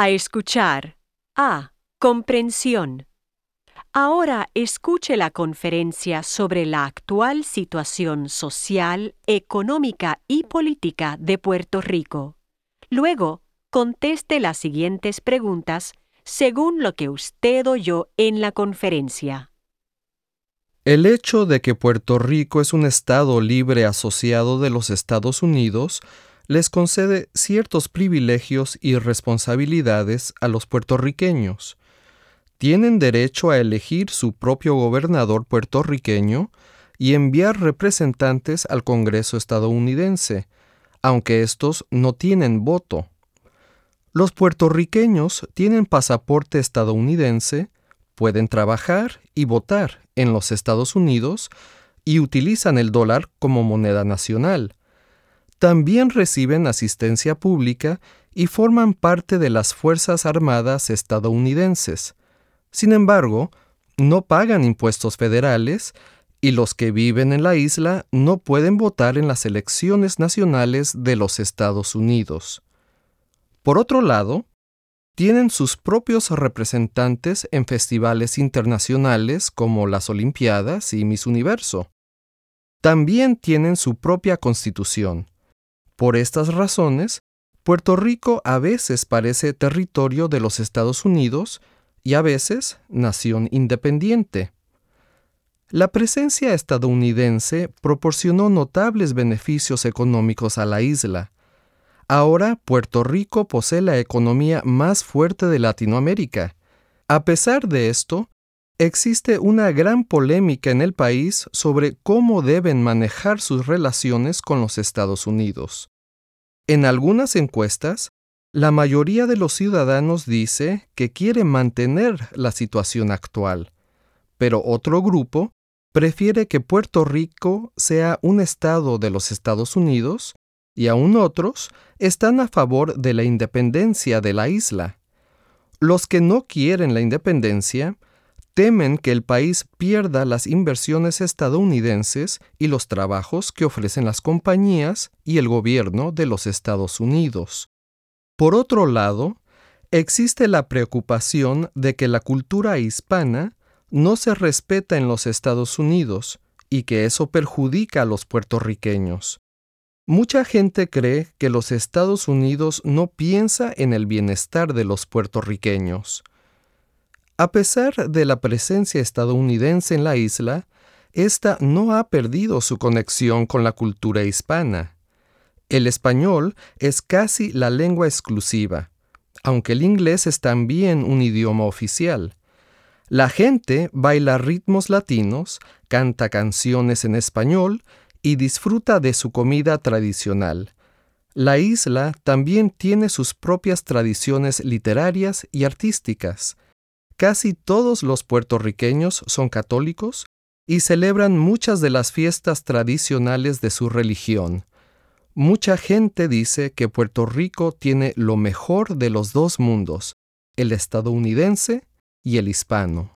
A escuchar. A. Comprensión. Ahora escuche la conferencia sobre la actual situación social, económica y política de Puerto Rico. Luego, conteste las siguientes preguntas según lo que usted oyó en la conferencia. El hecho de que Puerto Rico es un estado libre asociado de los Estados Unidos les concede ciertos privilegios y responsabilidades a los puertorriqueños. Tienen derecho a elegir su propio gobernador puertorriqueño y enviar representantes al Congreso estadounidense, aunque estos no tienen voto. Los puertorriqueños tienen pasaporte estadounidense, pueden trabajar y votar en los Estados Unidos y utilizan el dólar como moneda nacional. También reciben asistencia pública y forman parte de las Fuerzas Armadas estadounidenses. Sin embargo, no pagan impuestos federales y los que viven en la isla no pueden votar en las elecciones nacionales de los Estados Unidos. Por otro lado, tienen sus propios representantes en festivales internacionales como las Olimpiadas y Miss Universo. También tienen su propia constitución. Por estas razones, Puerto Rico a veces parece territorio de los Estados Unidos y a veces nación independiente. La presencia estadounidense proporcionó notables beneficios económicos a la isla. Ahora Puerto Rico posee la economía más fuerte de Latinoamérica. A pesar de esto, existe una gran polémica en el país sobre cómo deben manejar sus relaciones con los Estados Unidos. En algunas encuestas, la mayoría de los ciudadanos dice que quiere mantener la situación actual, pero otro grupo prefiere que Puerto Rico sea un estado de los Estados Unidos y aún otros están a favor de la independencia de la isla. Los que no quieren la independencia temen que el país pierda las inversiones estadounidenses y los trabajos que ofrecen las compañías y el gobierno de los Estados Unidos. Por otro lado, existe la preocupación de que la cultura hispana no se respeta en los Estados Unidos y que eso perjudica a los puertorriqueños. Mucha gente cree que los Estados Unidos no piensa en el bienestar de los puertorriqueños. A pesar de la presencia estadounidense en la isla, esta no ha perdido su conexión con la cultura hispana. El español es casi la lengua exclusiva, aunque el inglés es también un idioma oficial. La gente baila ritmos latinos, canta canciones en español y disfruta de su comida tradicional. La isla también tiene sus propias tradiciones literarias y artísticas. Casi todos los puertorriqueños son católicos y celebran muchas de las fiestas tradicionales de su religión. Mucha gente dice que Puerto Rico tiene lo mejor de los dos mundos, el estadounidense y el hispano.